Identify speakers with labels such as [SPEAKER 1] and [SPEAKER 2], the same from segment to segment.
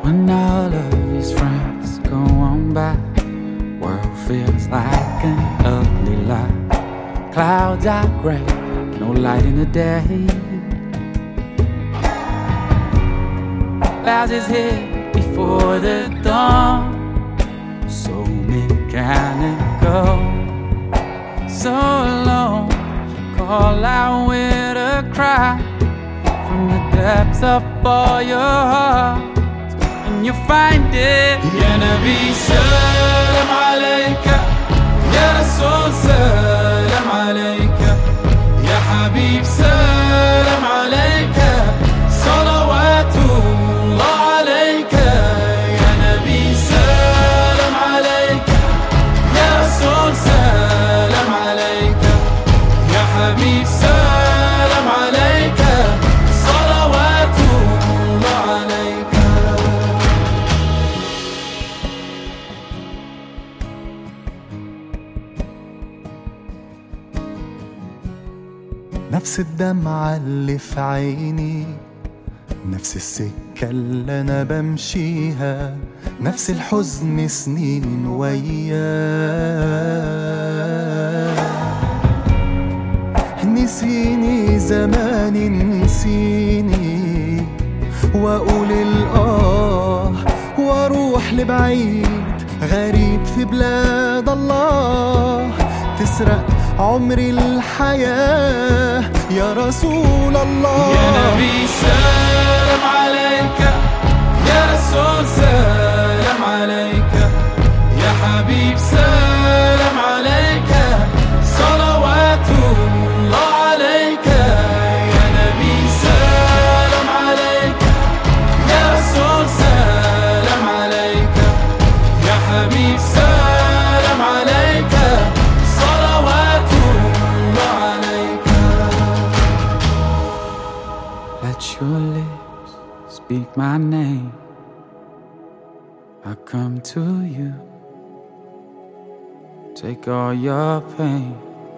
[SPEAKER 1] When all of his friends go on by, world feels like an ugly lie. Clouds are gray, no light in the day. Clouds is here before the dawn. So mechanical, so alone. Call out with a cry from the depths of all your heart, and you find it. Ya Nabi salam alayka, Ya Rasul salam alayka, Ya Habib salam alayka, salawatullah alayka. Ya Nabi salam alayka, Ya Rasul salam alayka, Ya Habib salam alayka, salawatullah alayka.
[SPEAKER 2] نفس الدمعة اللي في عيني، نفس السكة اللي أنا بمشيها، نفس الحزن سنين وياه. نسيني زماني نسيني، وأقول الآه وأروح لبعيد غريب في بلاد الله. تسرق عمري الحياة يا رسول الله.
[SPEAKER 1] يا نبي سلام عليك، يا رسول سلام عليك، يا حبيب سلام عليك، صلوات الله عليك. يا نبي سلام عليك، يا رسول سلام عليك، يا حبيب سلام عليك، صلوات الله عليك. Let your lips speak my name, I come to you. Take all your pain,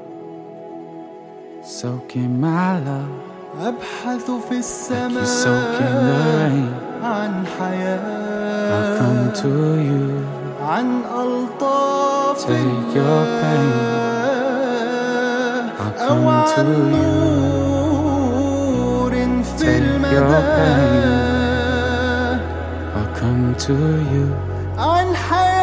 [SPEAKER 1] soak in my love.
[SPEAKER 2] أبحث في
[SPEAKER 1] Like you soak in the rain.
[SPEAKER 2] السماء عن حياة.
[SPEAKER 1] I come to you.
[SPEAKER 2] عن ألطاف
[SPEAKER 1] Take your pain. I
[SPEAKER 2] أو
[SPEAKER 1] come
[SPEAKER 2] عن
[SPEAKER 1] to you.
[SPEAKER 2] نور في
[SPEAKER 1] Take your
[SPEAKER 2] المدى.
[SPEAKER 1] pain. I come to you.
[SPEAKER 2] عن حياة